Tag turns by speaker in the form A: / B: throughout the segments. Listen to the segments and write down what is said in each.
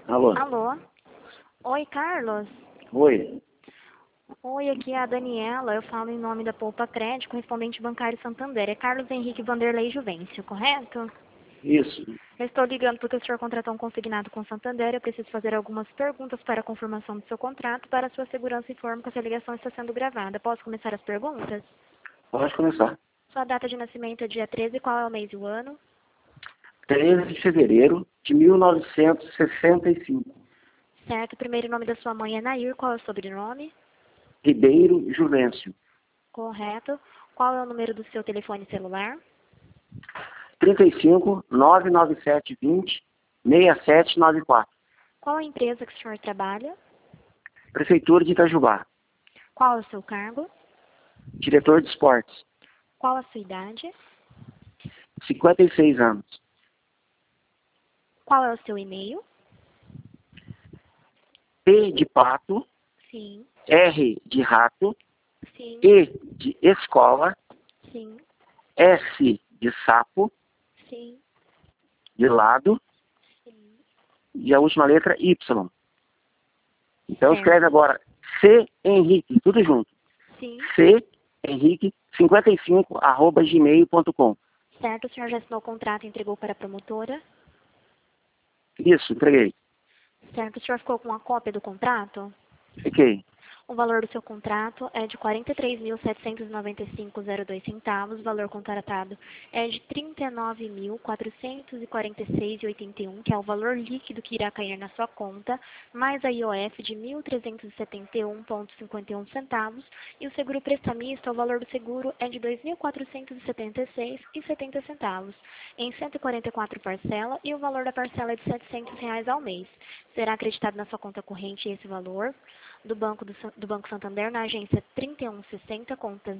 A: Alô?
B: Alô? Oi, Carlos?
A: Oi?
B: Oi, aqui é a Daniela. Eu falo em nome da Poupa Crédito, correspondente bancário Santander. É Carlos Henrique Vanderlei Juvencio, correto?
A: Isso.
B: Eu estou ligando porque o senhor contratou um consignado com Santander. Eu preciso fazer algumas perguntas para a confirmação do seu contrato. Para a sua segurança, informo que essa ligação está sendo gravada. Posso começar as perguntas?
A: Pode começar.
B: Sua data de nascimento é dia 13. Qual é o mês e o ano?
A: 13 de fevereiro de 1965.
B: Certo. O primeiro nome da sua mãe é Nair. Qual é o sobrenome?
A: Ribeiro Juvencio.
B: Correto. Qual é o número do seu telefone celular?
A: 35 997 20 6794.
B: Qual a empresa que o senhor trabalha?
A: Prefeitura de Itajubá.
B: Qual é o seu cargo?
A: Diretor de esportes.
B: Qual a sua idade?
A: 56 anos.
B: Qual é o seu e-mail?
A: P de pato,
B: Sim,
A: R de rato,
B: sim,
A: E de escola,
B: sim,
A: S de sapo,
B: sim,
A: de lado,
B: sim.
A: e a última letra Y. Então
B: Certo.
A: escreve agora C Henrique, tudo junto.
B: Sim,
A: C Henrique 55@gmail.com.
B: certo. O senhor já assinou o contrato e entregou para a promotora?
A: Isso, entreguei.
B: Certo. O senhor ficou com uma cópia do contrato?
A: Fiquei.
B: O valor do seu contrato é de R$ 43.795,02 centavos. O valor contratado é de R$ 39.446,81, que é o valor líquido que irá cair na sua conta, mais a IOF de R$ 1.371,51 centavos. E o seguro prestamista, o valor do seguro é de R$ 2.476,70 centavos, em 144 parcelas, e o valor da parcela é de R$ 700 ao mês. Será acreditado na sua conta corrente esse valor do Banco Santander, na agência 3160, conta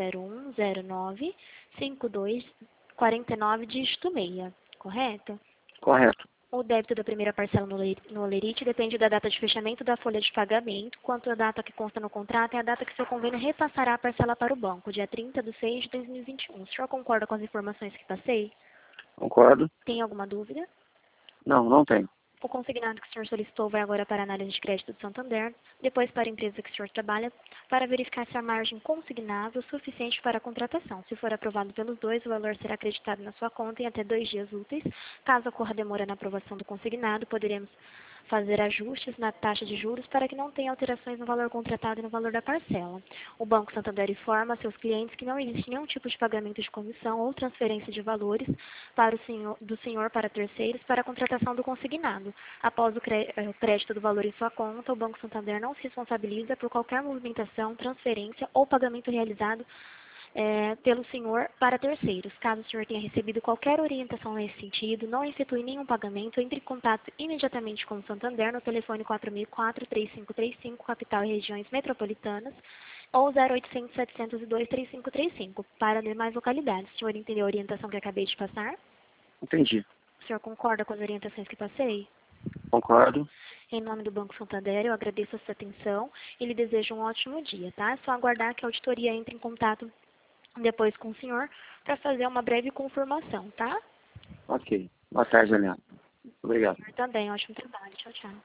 B: 001095249, dígito 6, correto?
A: Correto.
B: O débito da primeira parcela no Olerite depende da data de fechamento da folha de pagamento, quanto a data que consta no contrato é a data que seu convênio repassará a parcela para o banco, dia 30/6/2021. O senhor concorda com as informações que passei?
A: Concordo?
B: Tem alguma dúvida?
A: Não, não tenho.
B: O consignado que o senhor solicitou vai agora para a análise de crédito do Santander, depois para a empresa que o senhor trabalha, para verificar se a margem consignável é suficiente para a contratação. Se for aprovado pelos dois, o valor será acreditado na sua conta em até 2 dias úteis. Caso ocorra demora na aprovação do consignado, poderemos fazer ajustes na taxa de juros para que não tenha alterações no valor contratado e no valor da parcela. O Banco Santander informa a seus clientes que não existe nenhum tipo de pagamento de comissão ou transferência de valores do senhor para terceiros para a contratação do consignado. Após o crédito do valor em sua conta, o Banco Santander não se responsabiliza por qualquer movimentação, transferência ou pagamento realizado pelo senhor para terceiros. Caso o senhor tenha recebido qualquer orientação nesse sentido, não efetue nenhum pagamento, entre em contato imediatamente com o Santander no telefone 4004-3535, capital e regiões metropolitanas, ou 0800 702 3535, para demais localidades. O senhor entendeu a orientação que acabei de passar?
A: Entendi.
B: O senhor concorda com as orientações que passei?
A: Concordo.
B: Em nome do Banco Santander, eu agradeço a sua atenção e lhe desejo um ótimo dia, tá? É só aguardar que a auditoria entre em contato depois com o senhor para fazer uma breve confirmação, tá?
A: Ok. Boa tarde, Helena.
B: O
A: Obrigado.
B: senhor também, ótimo trabalho. Tchau, tchau.